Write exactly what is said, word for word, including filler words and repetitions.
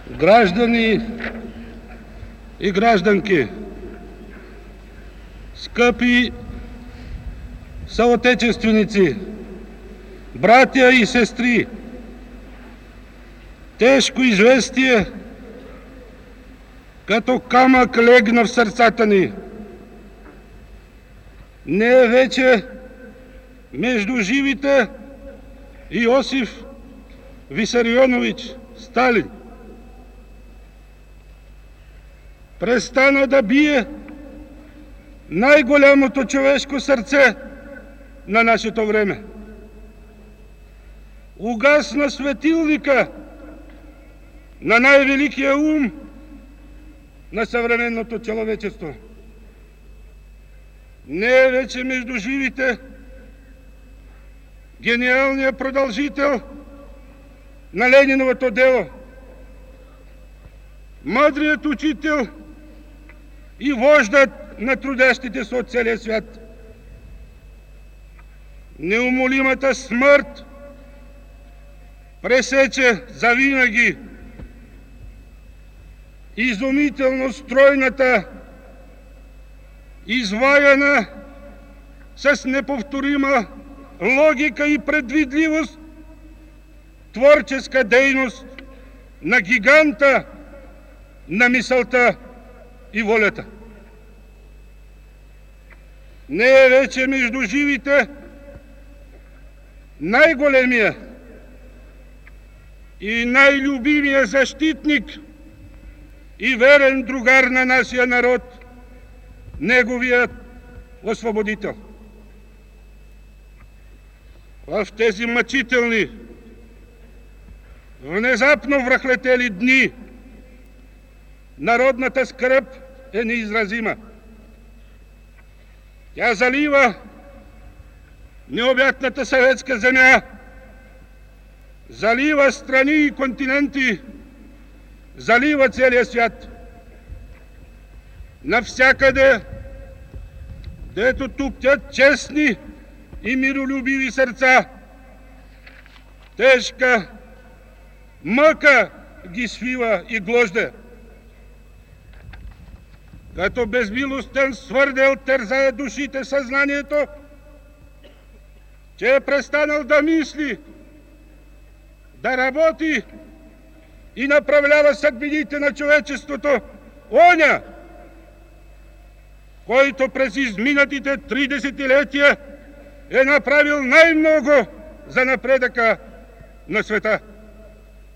Граждани и гражданки, скъпи съотечественици, братя и сестри, тежко известие като камък легна в сърцата ни. Не е вече между живите Йосиф Висарионович Сталин. Престана да бие най-голямото човешко сърце на нашето време. Угасна светилника на най-великия ум на съвременното човечество. Не е вече между живите гениалният продължител на Лениновото дело, мъдрият учител и вождът на трудещите се от целия свят. Неумолимата смърт пресече завинаги изумително стройната, изваяна с неповторима логика и предвидливост творческа дейност на гиганта на мисълта и волята. Не е вече между живите най-големия и най-любимия защитник и верен другар на нашия народ, неговият освободител. В тези мъчителни, внезапно връхлетели дни народната скръб е неизразима. Тя залива необятната съветска земя, залива страни и континенти, залива целия свят. Навсякъде, дето туптят честни и миролюбиви сърца, тежка мъка ги свива и гложде. Като безмилостен свърдел тързае душите съзнанието, че е престанал да мисли, да работи и направлява съдбините на човечеството, оня, който през изминатите три десетилетия е направил най-много за напредъка на света.